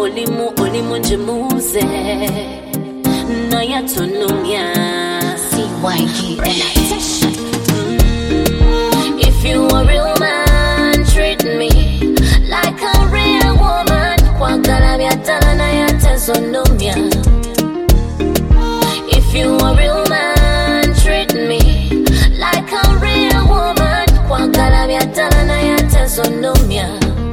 olimu njemuze na yatunumya CYG and if you a real man, treat me like a real woman. Kwa galabia talana yatazonumya. If you a real man, treat me like a real woman. Kwa galabia talana yatazonumya.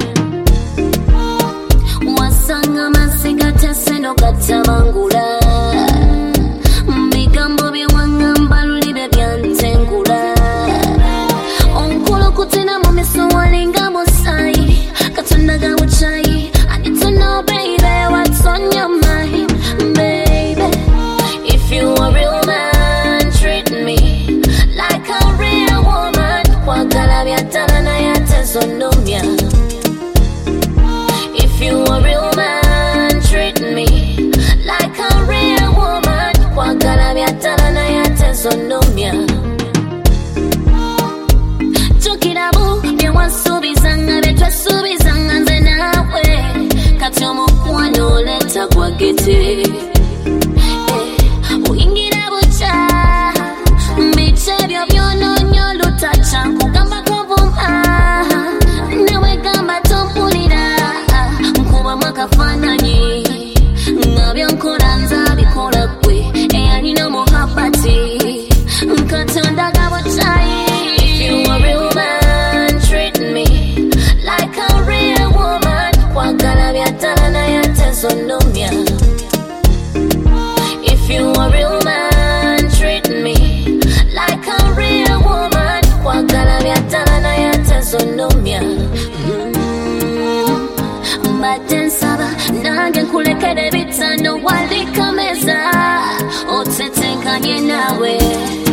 Wasanga masika teseno katamangula. Bigambo biwangamba lulibe byantengula. Onkulu kutina mumiso walinga musai. Katunaga uchai. I need to know, baby, what's on your mind, baby. If you a real man, treat me like a real woman. Kwa galabia talana yatazonumya. If you a real man, treat me like a real woman. Kwa galabia talana yatazonumya. Chukirabu byewasubizanga betwasubizanga nze nawe. Kati omukwano leta gwagete. Uyingira bucha biche byo byononyo lutacha nkugamba kovuma. Nawe gamba tompulira nkuba makafananyi. Ngabyo nkola nzabikola gwe eyalina muhabbati Katonda gabuchayi. If you a real man, treat me like a real woman. Kwa galabia talana yatazonumya. If you a real man, treat me like a real woman. Kwa galabia talana yatazonumya. Mbadde nsaba nange nkulekere bitano walikameza otetenkanye nawe.